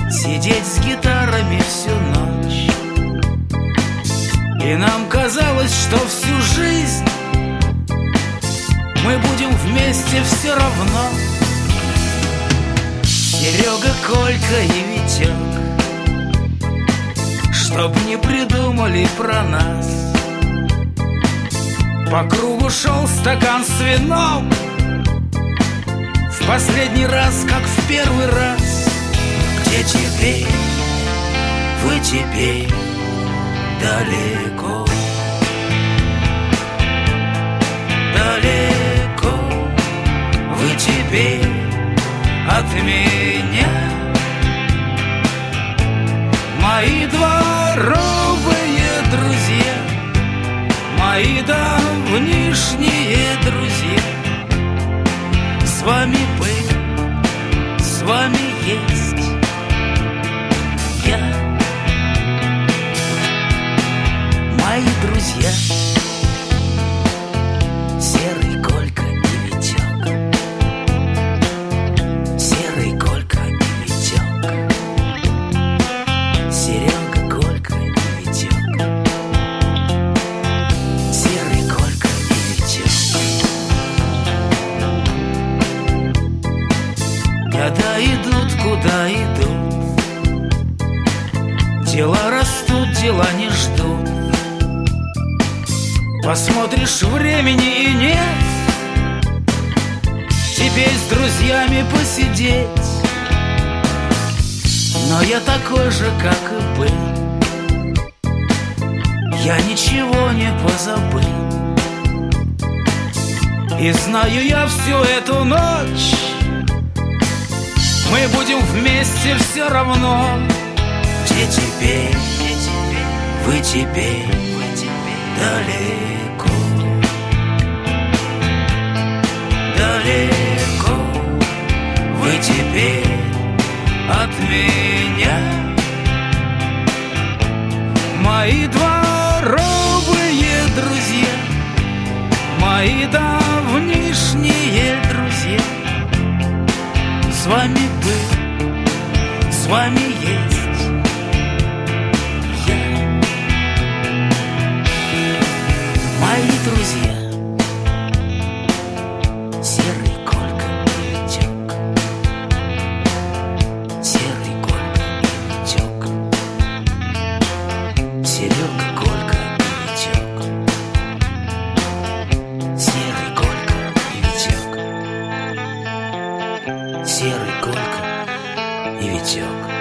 сидеть с гитарами всю ночь. И нам казалось, что всю жизнь мы будем вместе все равно. Серега, Колька и Витек, чтоб не придумали про нас. По кругу шел стакан с вином, в последний раз, как в первый раз. Где теперь, вы теперь далеко, далеко, вы теперь от меня. Мои дворовые друзья, мои давнишние друзья, с вами был, с вами есть я. Мои друзья, Серый, Колька и Витек, Серый, Колька и Витек, Серега, Колька и Витек, Серый, Колька и Витек. Года идут, куда идут, дела растут, дела не ждут. Посмотришь, времени и нет, теперь с друзьями посидеть. Но я такой же, как и был, я ничего не позабыл. И знаю я всю эту ночь, мы будем вместе все равно. Где теперь, вы теперь далеко, далеко, вы теперь от меня. Мои дворовые друзья, мои давнишние друзья, с вами был, с вами есть я. Мои друзья, Серый, Колька и Витек, Серый, Колька и Витек, Серега, Колька и Витек, Серый, Колька и Витек, Серый, Колька и Витек.